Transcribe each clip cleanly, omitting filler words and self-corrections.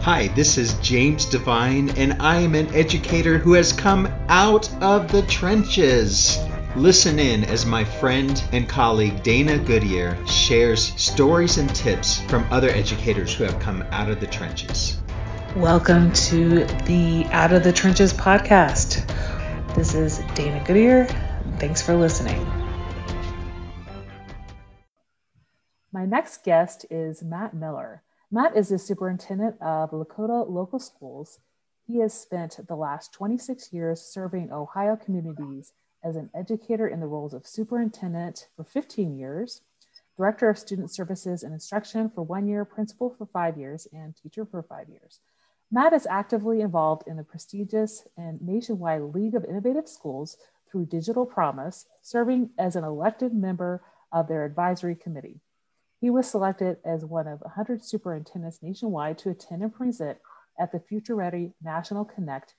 Hi, this is James Devine, and I am an educator who has come out of the trenches. Listen in as my friend and colleague Dana Goodyear shares stories and tips from other educators who have come out of the trenches. Welcome to the Out of the Trenches podcast. This is Dana Goodyear. Thanks for listening. My next guest is Matt Miller. Matt is the superintendent of Lakota Local Schools. He has spent the last 26 years serving Ohio communities as an educator in the roles of superintendent for 15 years, director of student services and instruction for 1 year, principal for 5 years, and teacher for 5 years. Matt is actively involved in the prestigious and nationwide League of Innovative Schools through Digital Promise, serving as an elected member of their advisory committee. He was selected as one of 100 superintendents nationwide to attend and present at the Future Ready National Connect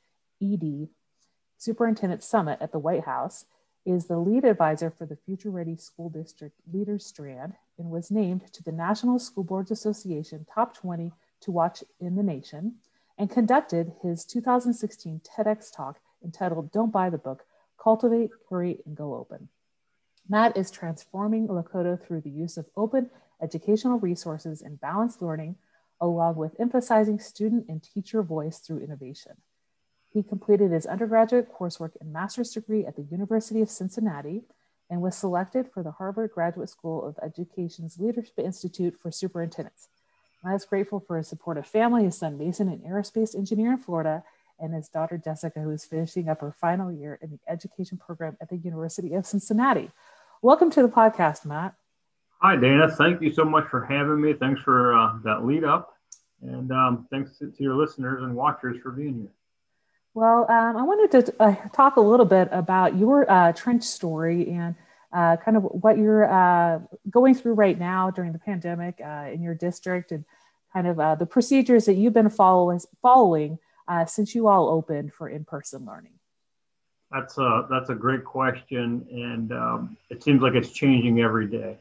ED Superintendent Summit at the White House, is the lead advisor for the Future Ready School District Leaders Strand, and was named to the National School Boards Association Top 20 to Watch in the Nation, and conducted his 2016 TEDx talk entitled Don't Buy the Book, Cultivate, Create, and Go Open. Matt is transforming Lakota through the use of open educational resources and balanced learning, along with emphasizing student and teacher voice through innovation. He completed his undergraduate coursework and master's degree at the University of Cincinnati and was selected for the Harvard Graduate School of Education's Leadership Institute for Superintendents. Matt is grateful for his supportive family, his son Mason, an aerospace engineer in Florida, and his daughter Jessica, who is finishing up her final year in the education program at the University of Cincinnati. Welcome to the podcast, Matt. Hi, Dana. Thank you so much for having me. Thanks for that lead up. And thanks to your listeners and watchers for being here. Well, I wanted to talk a little bit about your trench story and kind of what you're going through right now during the pandemic in your district, and kind of the procedures that you've been following since you all opened for in-person learning. That's a great question, and it seems like it's changing every day.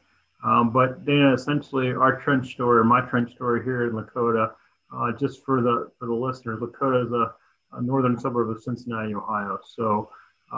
But Dana, essentially, our trench story, or my trench story here in Lakota, just for the listeners, Lakota is a northern suburb of Cincinnati, Ohio. So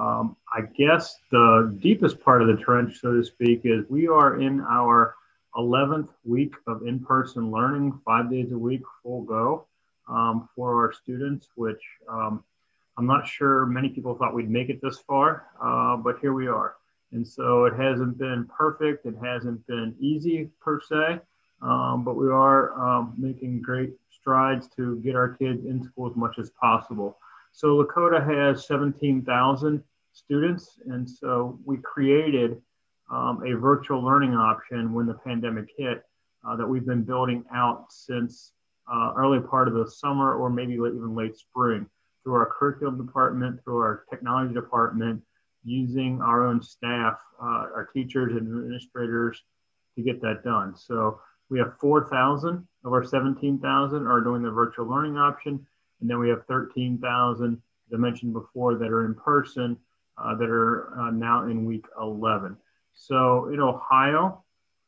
I guess the deepest part of the trench, so to speak, is we are in our 11th week of in-person learning, 5 days a week, full go for our students, which I'm not sure many people thought we'd make it this far, but here we are. And so it hasn't been perfect. It hasn't been easy per se, but we are making great strides to get our kids in school as much as possible. So Lakota has 17,000 students. And so we created a virtual learning option when the pandemic hit that we've been building out since early part of the summer, or maybe even late spring, through our curriculum department, through our technology department, using our own staff, our teachers and administrators to get that done. So we have 4,000 of our 17,000 are doing the virtual learning option. And then we have 13,000, as I mentioned before, that are in person that are now in week 11. So in Ohio,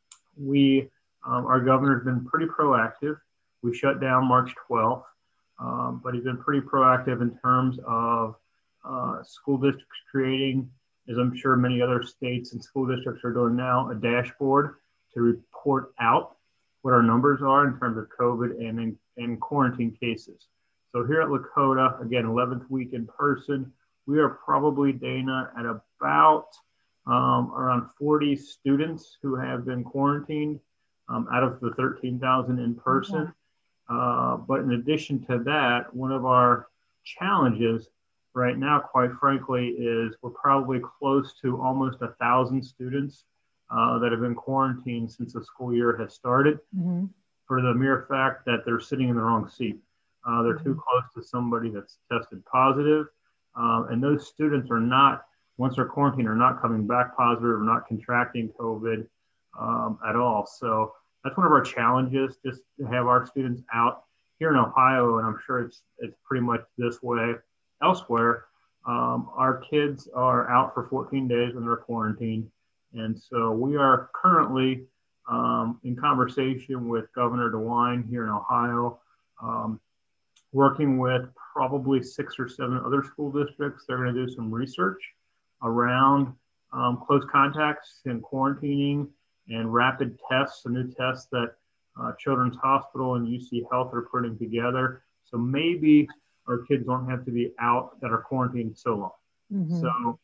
our governor's been pretty proactive. We shut down March 12th, but he's been pretty proactive in terms of school districts creating, as I'm sure many other states and school districts are doing now, a dashboard to report out what our numbers are in terms of COVID and quarantine cases. So here at Lakota, again, 11th week in person, we are probably, Dana, at about around 40 students who have been quarantined out of the 13,000 in person. But in addition to that, one of our challenges right now, quite frankly, is we're probably close to almost 1,000 students that have been quarantined since the school year has started, for the mere fact that they're sitting in the wrong seat. They're too close to somebody that's tested positive. And those students are not, once they're quarantined, are not coming back positive or not contracting COVID at all. So that's one of our challenges, just to have our students out here in Ohio, and I'm sure it's pretty much this way elsewhere. Our kids are out for 14 days when they're quarantined. And so we are currently in conversation with Governor DeWine here in Ohio working with probably 6 or 7 other school districts. They're going to do some research around close contacts and quarantining and rapid tests, a new test that Children's Hospital and UC Health are putting together. So maybe our kids don't have to be out that are quarantined so long. Mm-hmm. So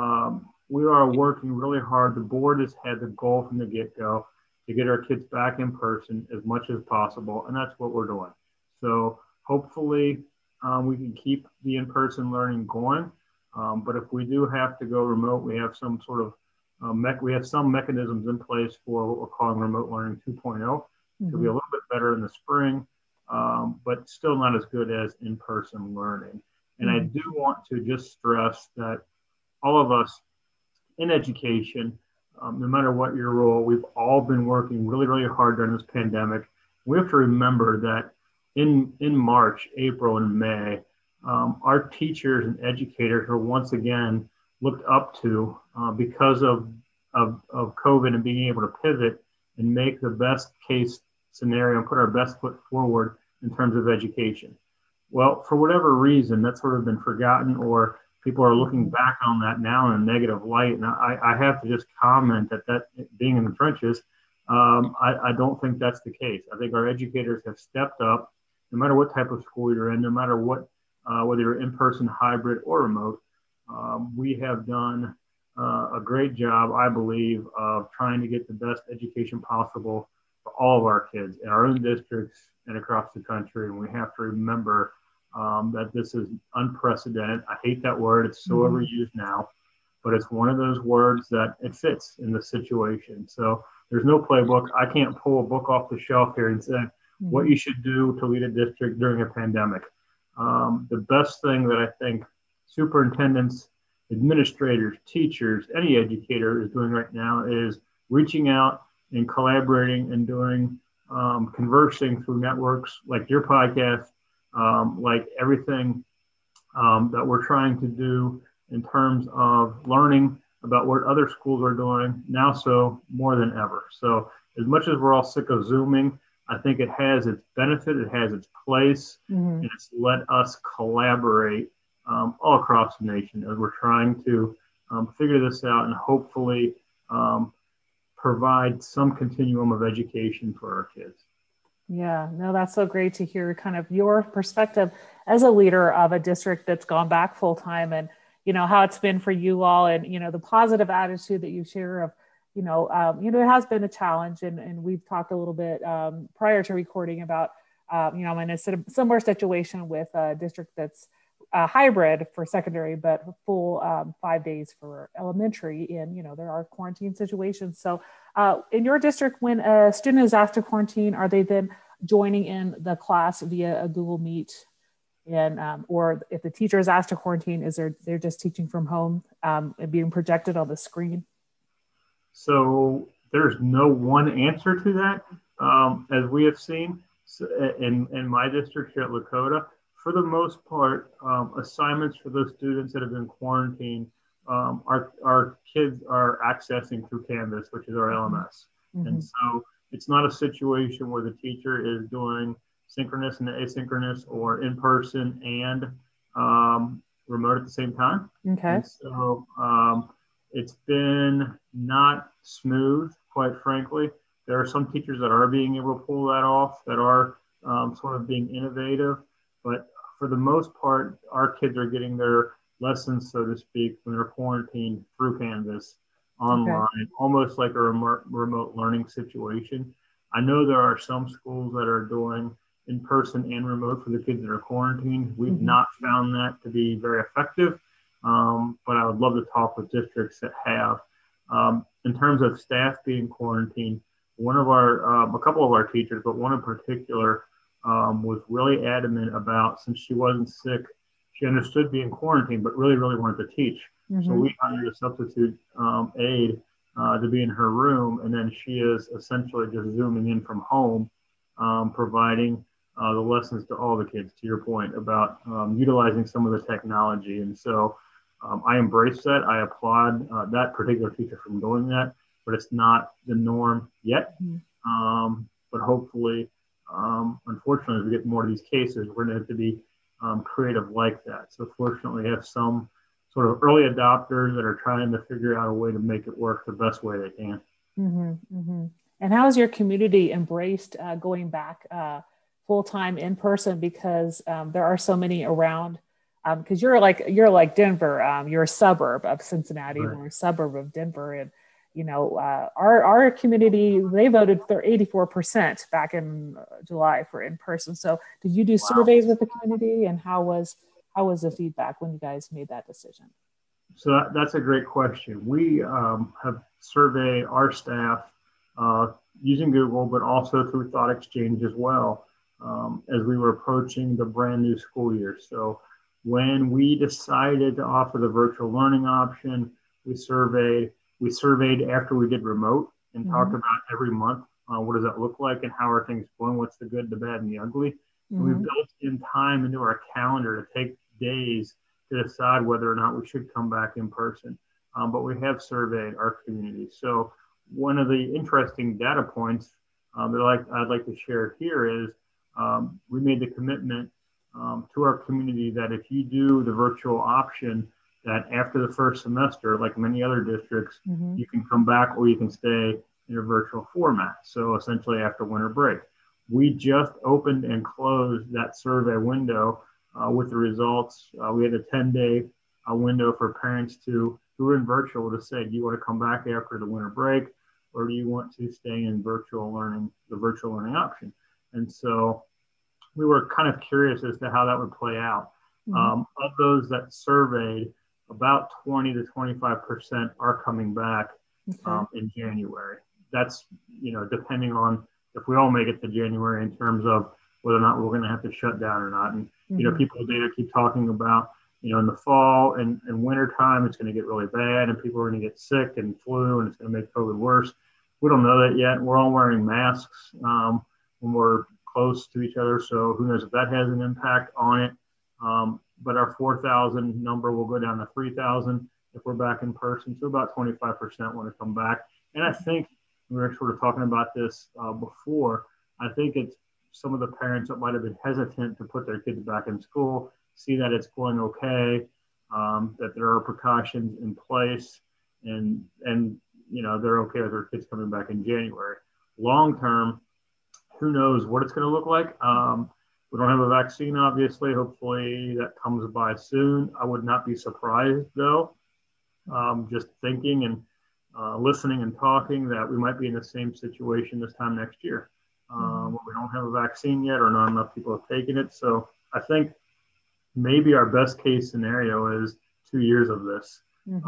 we are working really hard. The board has had the goal from the get-go to get our kids back in person as much as possible, and that's what we're doing. So hopefully we can keep the in-person learning going, but if we do have to go remote, we have some sort of we have some mechanisms in place for what we're calling remote learning 2.0. Mm-hmm. It'll be a little bit better in the spring, but still not as good as in-person learning. And I do want to just stress that all of us in education, no matter what your role, we've all been working really, really hard during this pandemic. We have to remember that in March, April, and May, our teachers and educators are once again looked up to because of COVID and being able to pivot and make the best case scenario and put our best foot forward in terms of education. Well, for whatever reason, that's sort of been forgotten, or people are looking back on that now in a negative light. And I have to just comment that being in the trenches, I don't think that's the case. I think our educators have stepped up, no matter what type of school you're in, no matter what, whether you're in-person, hybrid, or remote. We have done a great job, I believe, of trying to get the best education possible for all of our kids in our own districts and across the country. And we have to remember that this is unprecedented. I hate that word. It's so overused now, but it's one of those words that it fits in the situation. So there's no playbook. I can't pull a book off the shelf here and say what you should do to lead a district during a pandemic. The best thing that I think superintendents, administrators, teachers, any educator is doing right now is reaching out and collaborating and doing conversing through networks like your podcast, like everything that we're trying to do in terms of learning about what other schools are doing now, so more than ever. So as much as we're all sick of Zooming, I think it has its benefit, it has its place, and it's let us collaborate all across the nation as we're trying to figure this out and hopefully provide some continuum of education for our kids. Yeah, no, that's so great to hear kind of your perspective as a leader of a district that's gone back full time, and, you know, how it's been for you all, and, you know, the positive attitude that you share of, it has been a challenge, and we've talked a little bit prior to recording about, I'm in a similar situation with a district that's hybrid for secondary, but full 5 days for elementary. And, there are quarantine situations. So in your district, when a student is asked to quarantine, are they then joining in the class via a Google Meet? And or if the teacher is asked to quarantine, they're just teaching from home and being projected on the screen? So there's no one answer to that, as we have seen in my district here at Lakota. For the most part, assignments for those students that have been quarantined, our kids are accessing through Canvas, which is our LMS. And so it's not a situation where the teacher is doing synchronous and asynchronous or in person and remote at the same time. Okay. And so it's been not smooth, quite frankly. There are some teachers that are being able to pull that off, that are sort of being innovative. But for the most part, our kids are getting their lessons, so to speak, when they're quarantined through Canvas online, almost like a remote learning situation. I know there are some schools that are doing in-person and remote for the kids that are quarantined. We've not found that to be very effective, but I would love to talk with districts that have. In terms of staff being quarantined, a couple of our teachers, but one in particular, was really adamant about, since she wasn't sick, she understood being quarantined, but really, really wanted to teach. So we hired a substitute aide to be in her room, and then she is essentially just Zooming in from home, providing the lessons to all the kids, to your point about utilizing some of the technology. And so I embrace that. I applaud that particular teacher from doing that, but it's not the norm yet. But hopefully unfortunately, as we get more of these cases, we're going to have to be creative like that. So fortunately, we have some sort of early adopters that are trying to figure out a way to make it work the best way they can. Mm-hmm, mm-hmm. And how has your community embraced going back full-time in person? Because there are so many around. Because you're like Denver, you're a suburb of Cincinnati, Right. we're a suburb of Denver, and our community, they voted for 84% back in July for in person. So did you do surveys with the community, and how was the feedback when you guys made that decision? So that's a great question. We have surveyed our staff using Google, but also through Thought Exchange as well, as we were approaching the brand new school year. So when we decided to offer the virtual learning option, we surveyed after we did remote and talked about every month, what does that look like and how are things going? What's the good, the bad, and the ugly? And we built in time into our calendar to take days to decide whether or not we should come back in person. But we have surveyed our community. So one of the interesting data points that I'd like to share here is we made the commitment to our community that if you do the virtual option, that after the first semester, like many other districts, you can come back or you can stay in a virtual format. So essentially after winter break. We just opened and closed that survey window with the results. We had a 10-day window for parents who were in virtual to say, do you want to come back after the winter break, or do you want to stay in virtual learning, the virtual learning option? And so we were kind of curious as to how that would play out. Of those that surveyed, about 20 to 25% are coming back in January. That's, depending on if we all make it to January in terms of whether or not we're going to have to shut down or not. And, people data keep talking about, in the fall and winter time, it's going to get really bad and people are going to get sick and flu and it's going to make COVID worse. We don't know that yet. We're all wearing masks when we're close to each other. So who knows if that has an impact on it. But our 4,000 number will go down to 3,000 if we're back in person. So about 25% want to come back. And I think we were sort of talking about this before. I think it's some of the parents that might have been hesitant to put their kids back in school, see that it's going okay, that there are precautions in place, and they're okay with their kids coming back in January. Long term, who knows what it's going to look like. We don't have a vaccine, obviously. Hopefully that comes by soon. I would not be surprised, though, just thinking and listening and talking, that we might be in the same situation this time next year. We don't have a vaccine yet, or not enough people have taken it. So I think maybe our best case scenario is 2 years of this.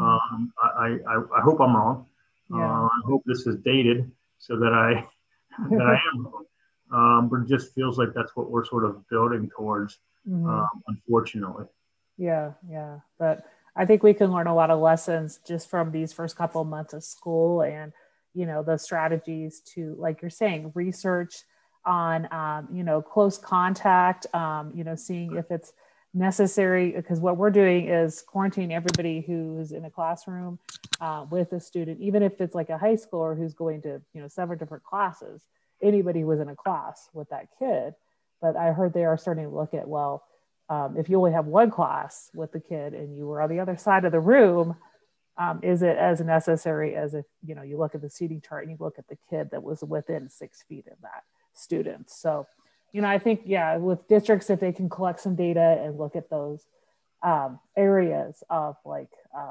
I hope I'm wrong. I hope this is dated so that I am wrong. But it just feels like that's what we're sort of building towards, unfortunately. Yeah. But I think we can learn a lot of lessons just from these first couple of months of school, and, the strategies to, like you're saying, research on, close contact, seeing if it's necessary, because what we're doing is quarantining everybody who's in a classroom with a student, even if it's like a high schooler who's going to, several different classes, anybody who was in a class with that kid. But I heard they are starting to look at, well, if you only have one class with the kid and you were on the other side of the room, is it as necessary as if, you look at the seating chart and you look at the kid that was within 6 feet of that student? So, I think, with districts, if they can collect some data and look at those areas of like,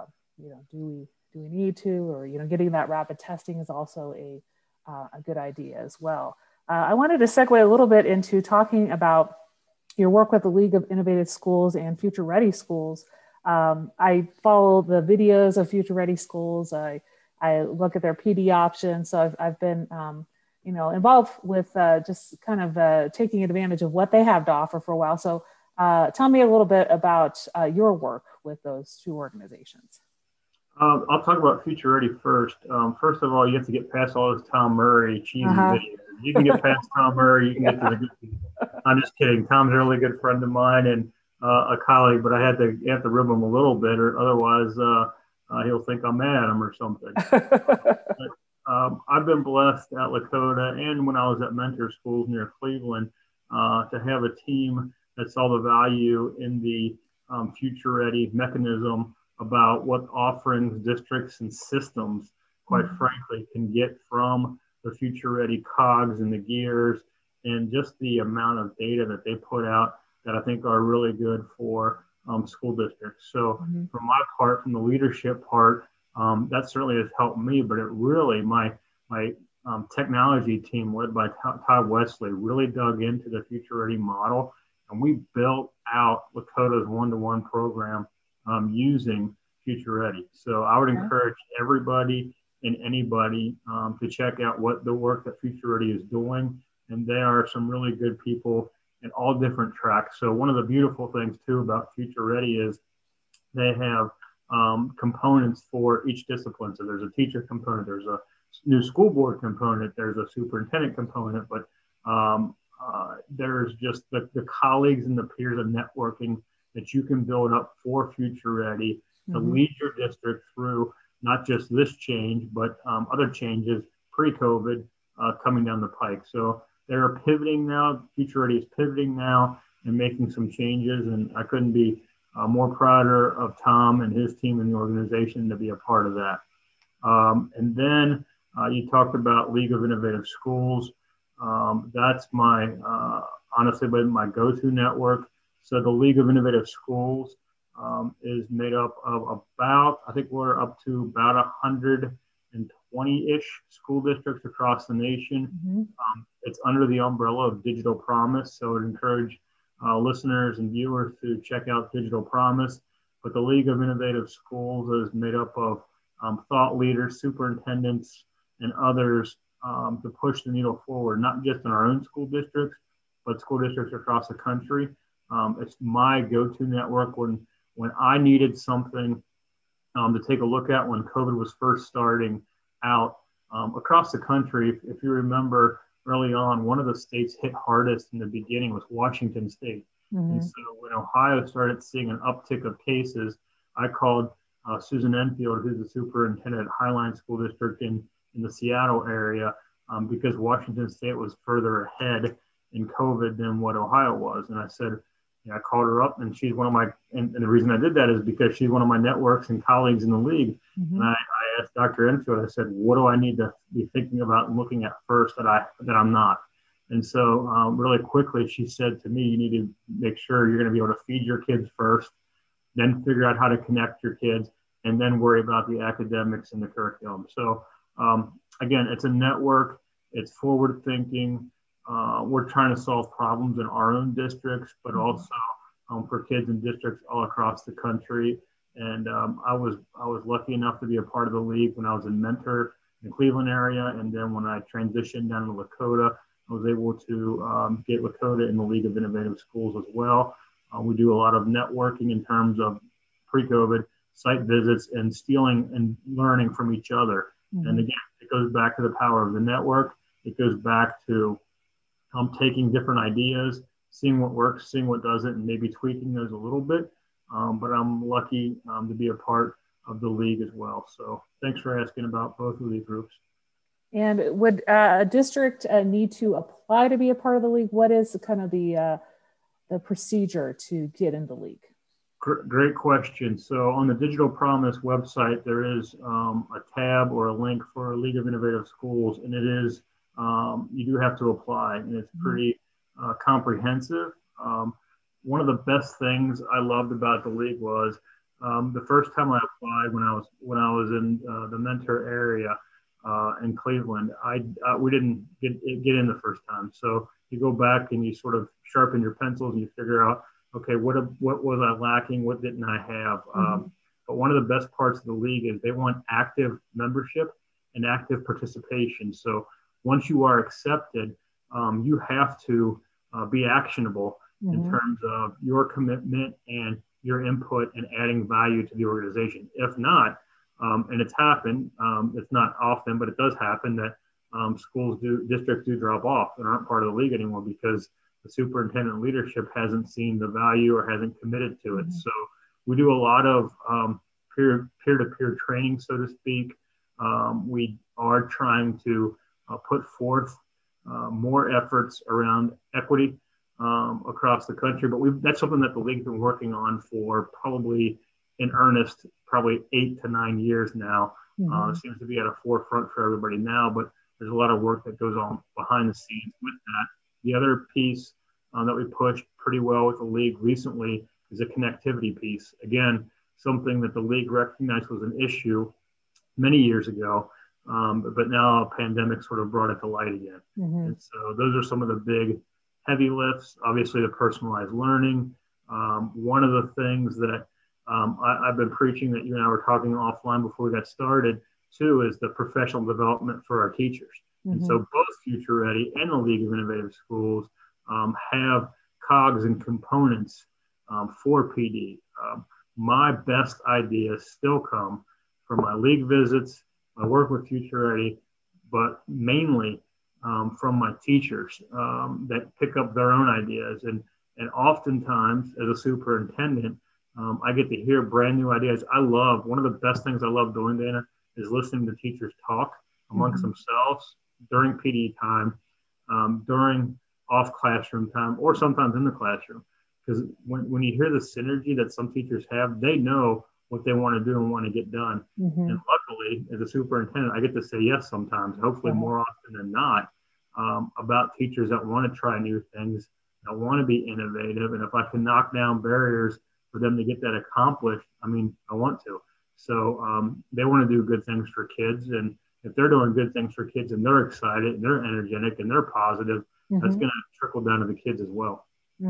do we need to, or, getting that rapid testing is also a good idea as well. I wanted to segue a little bit into talking about your work with the League of Innovative Schools and Future Ready Schools. I follow the videos of Future Ready Schools. I look at their PD options. So I've been, involved with just kind of taking advantage of what they have to offer for a while. So tell me a little bit about your work with those two organizations. I'll talk about Future Ready first. First of all, you have to get past all those Tom Murray cheesy videos. You can get past Tom Murray, you can get to the good people. I'm just kidding. Tom's a really good friend of mine and a colleague, but I have to rib him a little bit, or otherwise he'll think I'm mad at him or something. I've been blessed at Lakota and when I was at Mentor Schools near Cleveland to have a team that saw the value in the Future Ready mechanism about what offerings, districts, and systems, quite frankly, can get from the Future Ready cogs and the gears, and just the amount of data that they put out that I think are really good for school districts. So from my part, from the leadership part, that certainly has helped me, but it really, my technology team led by Todd Wesley really dug into the Future Ready model, and we built out Lakota's one-to-one program using Future Ready. So I would encourage everybody and anybody to check out what the work that Future Ready is doing. And there are some really good people in all different tracks. So one of the beautiful things too about Future Ready is they have components for each discipline. So there's a teacher component, there's a new school board component, there's a superintendent component, but there's just the colleagues and the peers of networking that you can build up for Future Ready to lead your district through not just this change, but other changes pre-COVID coming down the pike. So they're pivoting now. Future Ready is pivoting now and making some changes. And I couldn't be more prouder of Tom and his team and the organization to be a part of that. And then you talked about League of Innovative Schools. That's my, honestly, my go-to network. So the League of Innovative Schools is made up of about, I think we're up to about 120-ish school districts across the nation. It's under the umbrella of Digital Promise. So I would encourage listeners and viewers to check out Digital Promise. But the League of Innovative Schools is made up of thought leaders, superintendents, and others to push the needle forward, not just in our own school districts, but school districts across the country. It's my go-to network when I needed something to take a look at when COVID was first starting out across the country. If you remember early on, one of the states hit hardest in the beginning was Washington State. And so when Ohio started seeing an uptick of cases, I called Susan Enfield, who's the superintendent at Highline School District in the Seattle area, because Washington State was further ahead in COVID than what Ohio was. And I said, I called her up, and she's one of my, and the reason I did that is because she's one of my networks and colleagues in the league. And I asked Dr. Enfield, I said, what do I need to be thinking about and looking at first that I'm not? And so really quickly, she said to me, you need to make sure you're going to be able to feed your kids first, then figure out how to connect your kids, and then worry about the academics and the curriculum. So again, it's a network, it's forward thinking. We're trying to solve problems in our own districts, but also for kids in districts all across the country. And I was lucky enough to be a part of the league when I was in Mentor in the Cleveland area. And then when I transitioned down to Lakota, I was able to get Lakota in the League of Innovative Schools as well. We do a lot of networking in terms of pre-COVID site visits and stealing and learning from each other. And again, it goes back to the power of the network. It goes back to taking different ideas, seeing what works, seeing what doesn't, and maybe tweaking those a little bit. But I'm lucky to be a part of the league as well. So thanks for asking about both of these groups. And would a district need to apply to be a part of the league? What is kind of the procedure to get in the league? Great question. So on the Digital Promise website, there is a tab or a link for League of Innovative Schools, and it is you do have to apply, and it's pretty comprehensive. One of the best things I loved about the league was the first time I applied when I was in the Mentor area in Cleveland. We didn't get in the first time, so you go back and you sort of sharpen your pencils and you figure out, okay, what was I lacking? What didn't I have? But one of the best parts of the league is they want active membership and active participation. So once you are accepted, you have to be actionable in terms of your commitment and your input and adding value to the organization. If not, and it's happened, it's not often, but it does happen that districts do drop off and aren't part of the league anymore because the superintendent leadership hasn't seen the value or hasn't committed to it. So we do a lot of peer-to-peer training, so to speak. We are trying to put forth more efforts around equity across the country, but that's something that the league's been working on for probably in earnest, probably 8 to 9 years now. It seems to be at a forefront for everybody now, but there's a lot of work that goes on behind the scenes with that. The other piece that we pushed pretty well with the league recently is a connectivity piece. Again, something that the league recognized was an issue many years ago, but now a pandemic sort of brought it to light again. And so those are some of the big heavy lifts. Obviously, the personalized learning. One of the things that I've been preaching that you and I were talking offline before we got started too is the professional development for our teachers. And so both Future Ready and the League of Innovative Schools have cogs and components for PD. My best ideas still come from my league visits, my work with Future Ready, but mainly from my teachers that pick up their own ideas. And oftentimes, as a superintendent, I get to hear brand new ideas. One of the best things I love doing, Dana, is listening to teachers talk amongst themselves during PD time, during off classroom time, or sometimes in the classroom. Because when you hear the synergy that some teachers have, they know what they want to do and want to get done. And luckily, as a superintendent, I get to say yes sometimes, hopefully more often than not, about teachers that want to try new things, that want to be innovative. And if I can knock down barriers for them to get that accomplished, I want to. So they want to do good things for kids. And if they're doing good things for kids and they're excited and they're energetic and they're positive, that's going to trickle down to the kids as well.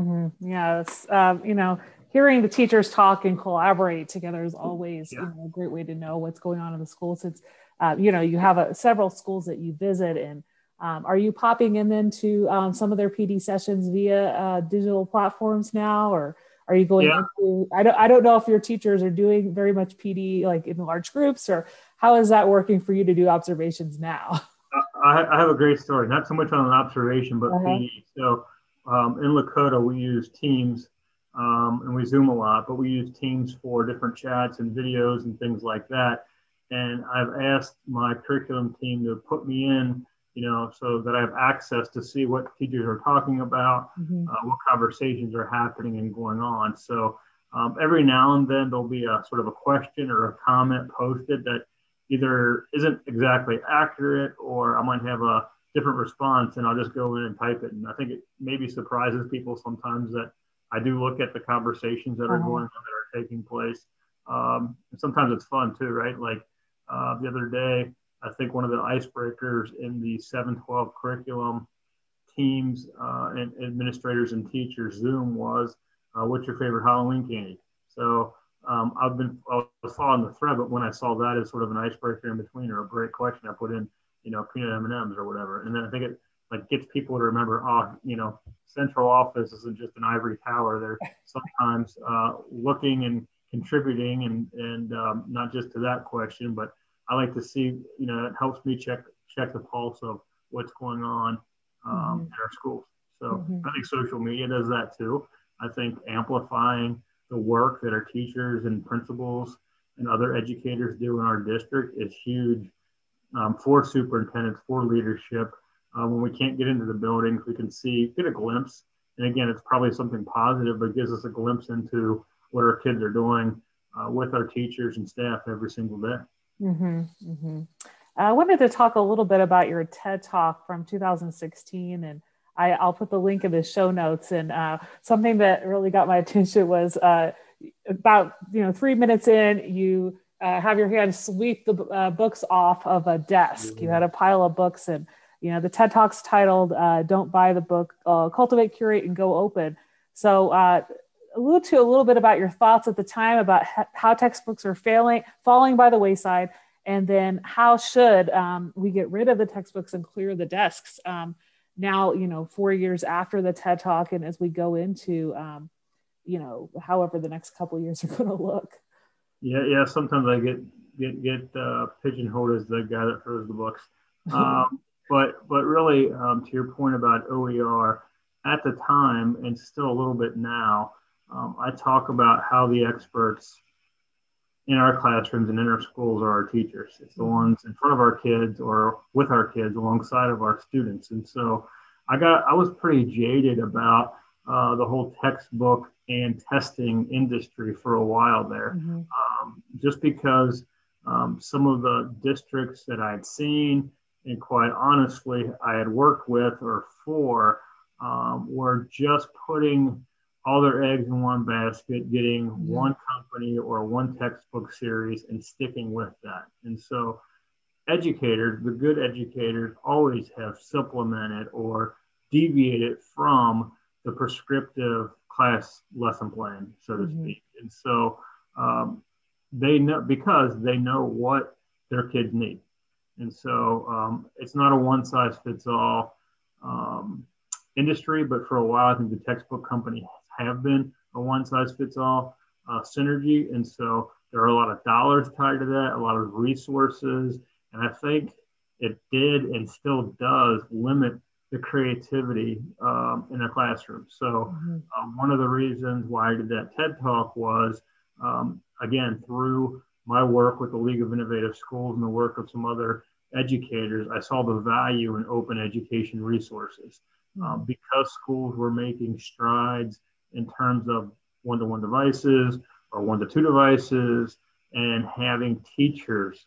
Yeah, it's, hearing the teachers talk and collaborate together is always a great way to know what's going on in the school. Since, you have several schools that you visit, and are you popping in then to some of their PD sessions via digital platforms now, or are you going into, I don't know if your teachers are doing very much PD like in large groups, or how is that working for you to do observations now? I have a great story, not so much on an observation, but PD. So in Lakota, we use Teams and we Zoom a lot, but we use Teams for different chats and videos and things like that. And I've asked my curriculum team to put me in, so that I have access to see what teachers are talking about, what conversations are happening and going on. So every now and then there'll be a sort of a question or a comment posted that either isn't exactly accurate, or I might have a different response, and I'll just go in and type it. And I think it maybe surprises people sometimes that I do look at the conversations that are going on, that are taking place. And sometimes it's fun too, right? Like the other day, I think one of the icebreakers in the 7-12 curriculum teams and administrators and teachers Zoom was, what's your favorite Halloween candy? So I was following the thread, but when I saw that as sort of an icebreaker in between, or a great question, I put in, peanut M&Ms or whatever. And then I think it gets people to remember, central office isn't just an ivory tower. They're sometimes looking and contributing and not just to that question, but I like to see, it helps me check the pulse of what's going on in our schools. So I think social media does that too. I think amplifying the work that our teachers and principals and other educators do in our district is huge for superintendents, for leadership. When we can't get into the buildings, we can get a glimpse. And again, it's probably something positive, but it gives us a glimpse into what our kids are doing with our teachers and staff every single day. I wanted to talk a little bit about your TED Talk from 2016, and I'll put the link in the show notes. And something that really got my attention was about 3 minutes in, you have your hand sweep the books off of a desk. You had a pile of books, and the TED Talk's titled "Don't Buy the Book, Cultivate, Curate, and Go Open." So allude to a little bit about your thoughts at the time about how textbooks are falling by the wayside, and then how should we get rid of the textbooks and clear the desks now, 4 years after the TED Talk, and as we go into, however the next couple of years are going to look. Yeah. Sometimes I get pigeonholed as the guy that throws the books. But really, to your point about OER, at the time, and still a little bit now, I talk about how the experts in our classrooms and in our schools are our teachers. It's the ones in front of our kids or with our kids alongside of our students. And so I was pretty jaded about the whole textbook and testing industry for a while there, just because some of the districts that I'd seen and quite honestly I had worked with or for were just putting all their eggs in one basket, getting one company or one textbook series and sticking with that. And so educators, the good educators, always have supplemented or deviated from the prescriptive class lesson plan, so to speak. And so they know, because they know what their kids need. And so it's not a one size fits all industry, but for a while, I think the textbook companies have been a one size fits all synergy. And so there are a lot of dollars tied to that, a lot of resources. And I think it did and still does limit the creativity in the classroom. So one of the reasons why I did that TED Talk was, again, through my work with the League of Innovative Schools and the work of some other educators, I saw the value in open education resources. Because schools were making strides in terms of one-to-one devices or one-to-two devices, and having teachers,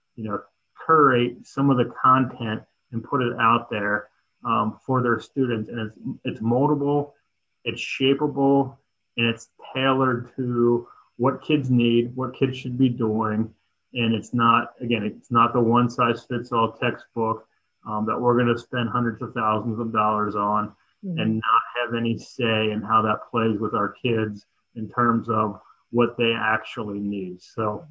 curate some of the content and put it out there for their students. And it's moldable, it's shapeable, and it's tailored to what kids need, what kids should be doing. And it's not the one size fits all textbook that we're going to spend hundreds of thousands of dollars on and not have any say in how that plays with our kids in terms of what they actually need. So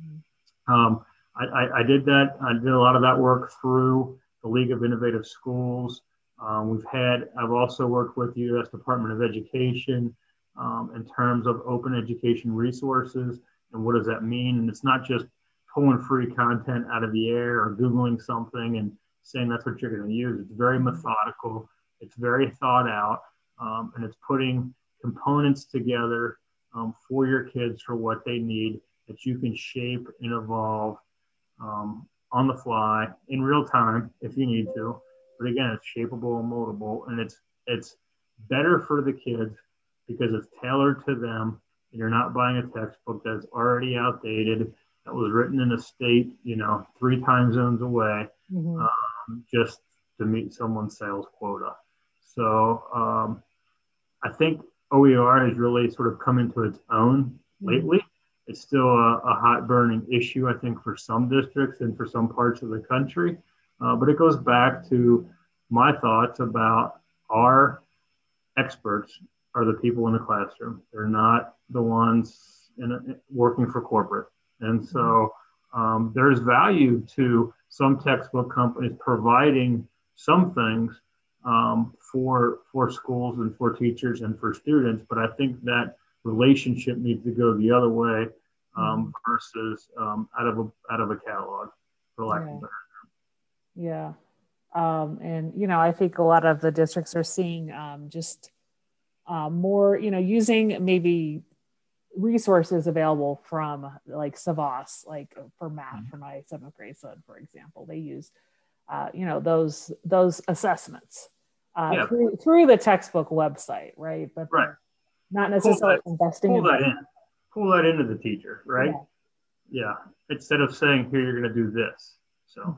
I did that. I did a lot of that work through the League of Innovative Schools. I've also worked with the U.S. Department of Education in terms of open education resources. And what does that mean? And it's not just pulling free content out of the air or Googling something and saying that's what you're going to use. It's very methodical. It's very thought out. And it's putting components together for your kids for what they need that you can shape and evolve on the fly in real time if you need to. But again, it's shapeable and moldable, and it's better for the kids because it's tailored to them. And you're not buying a textbook that's already outdated, that was written in a state, 3 time zones away, just to meet someone's sales quota. So I think OER has really sort of come into its own lately. It's still a hot burning issue, I think, for some districts and for some parts of the country. But it goes back to my thoughts about our experts are the people in the classroom. They're not the ones working for corporate. And so there's value to some textbook companies providing some things for schools and for teachers and for students. But I think that relationship needs to go the other way versus out of a catalog, for lack of a better term. Yeah. And, I think a lot of the districts are seeing just more, using maybe resources available from like Savos, like for math for my 7th grade son, for example. They use, those assessments through the textbook website, right? But not necessarily investing pull that into the teacher, right? Yeah. Instead of saying, here, you're going to do this. So,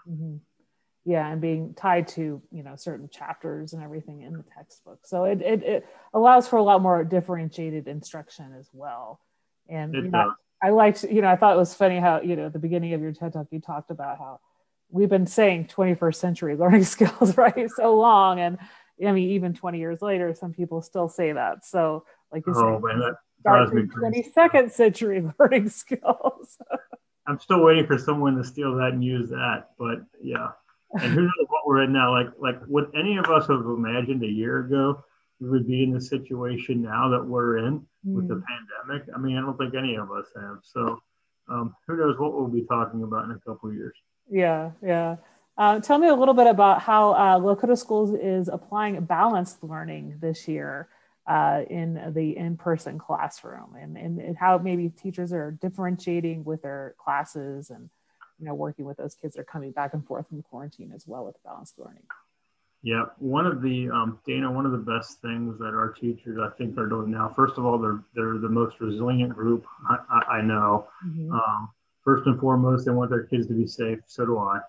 and being tied to, certain chapters and everything in the textbook. So it allows for a lot more differentiated instruction as well. And I liked, I thought it was funny how, at the beginning of your TED Talk, you talked about how we've been saying 21st century learning skills, right? So long. And I mean, even 20 years later, some people still say that. So like you said, start 22nd century learning skills. I'm still waiting for someone to steal that and use that, but yeah. And who knows what we're in now? Like would any of us have imagined a year ago we would be in the situation now that we're in with the pandemic? I mean, I don't think any of us have. So who knows what we'll be talking about in a couple of years. Yeah. Tell me a little bit about how Lakota Schools is applying balanced learning this year. in the in-person classroom, and how maybe teachers are differentiating with their classes and, working with those kids that are coming back and forth from quarantine as well with balanced learning. Yeah, one of the Dana, one of the best things that our teachers I think are doing now. First of all, they're the most resilient group I know. Mm-hmm. First and foremost, they want their kids to be safe. So do I.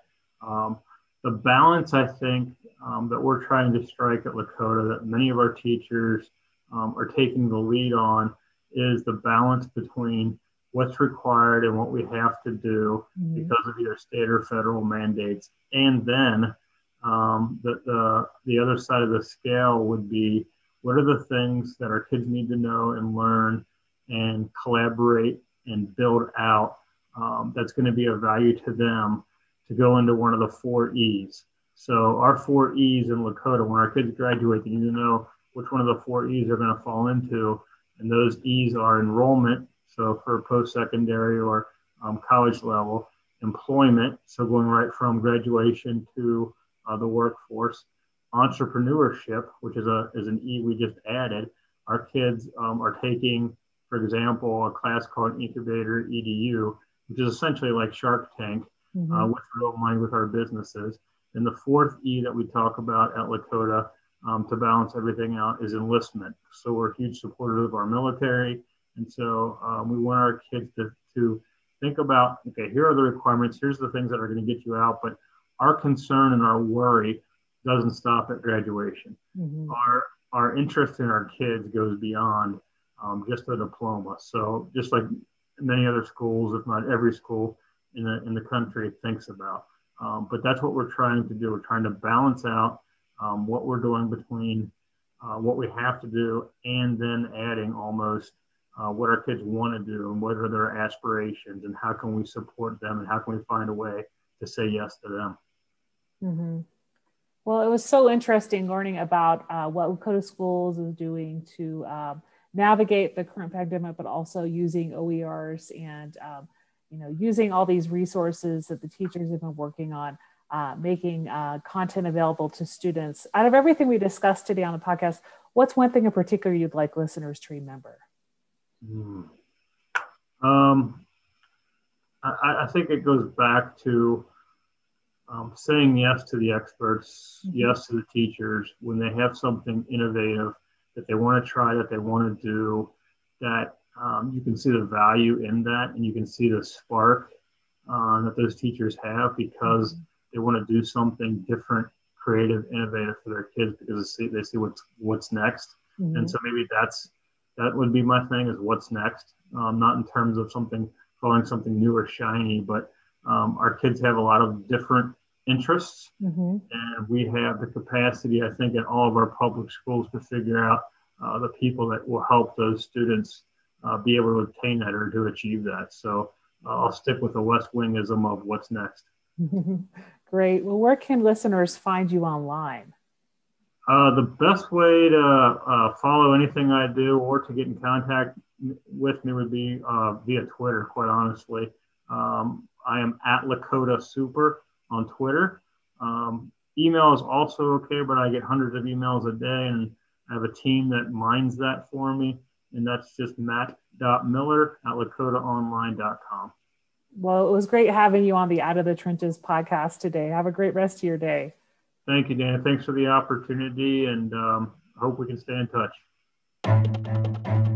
The balance I think that we're trying to strike at Lakota, that many of our teachers are taking the lead on, is the balance between what's required and what we have to do mm-hmm. because of either state or federal mandates, and then the other side of the scale would be, what are the things that our kids need to know and learn and collaborate and build out that's going to be of value to them to go into one of the 4 E's. So our 4 E's in Lakota, when our kids graduate, they need to know which one of the 4 E's they're going to fall into. And those E's are enrollment, so for post-secondary or college level, employment, so going right from graduation to the workforce, entrepreneurship, which is an E we just added. Our kids are taking, for example, a class called Incubator EDU, which is essentially like Shark Tank, mm-hmm. Which we're aligned with our businesses. And the 4th E that we talk about at Lakota to balance everything out is enlistment. So we're huge supporters of our military. And so we want our kids to think about, okay, here are the requirements, here's the things that are going to get you out, but our concern and our worry doesn't stop at graduation. Mm-hmm. Our interest in our kids goes beyond just a diploma. So just like many other schools, if not every school in the country thinks about. But that's what we're trying to do. We're trying to balance out what we're doing between what we have to do and then adding almost what our kids want to do and what are their aspirations and how can we support them and how can we find a way to say yes to them. Mm-hmm. Well, it was so interesting learning about what Lakota Schools is doing to navigate the current pandemic, but also using OERs and using all these resources that the teachers have been working on, making content available to students. Out of everything we discussed today on the podcast, what's one thing in particular you'd like listeners to remember? I think it goes back to saying yes to the experts, mm-hmm. yes to the teachers when they have something innovative that they want to try, that they want to do, that you can see the value in that and you can see the spark that those teachers have because mm-hmm. they want to do something different, creative, innovative for their kids because they see what's next. Mm-hmm. And so maybe that would be my thing, is what's next, not in terms of calling something new or shiny, but our kids have a lot of different interests, mm-hmm. and we have the capacity, I think, in all of our public schools to figure out the people that will help those students be able to obtain that or to achieve that. So I'll stick with the West Wingism of what's next. Great. Well, where can listeners find you online? The best way to follow anything I do or to get in contact with me would be via Twitter, quite honestly. I am at Lakota Super on Twitter. Email is also okay, but I get hundreds of emails a day, and I have a team that mines that for me, and that's just matt.miller@lakotaonline.com. Well, it was great having you on the Out of the Trenches podcast today. Have a great rest of your day. Thank you, Dan. Thanks for the opportunity, and I hope we can stay in touch.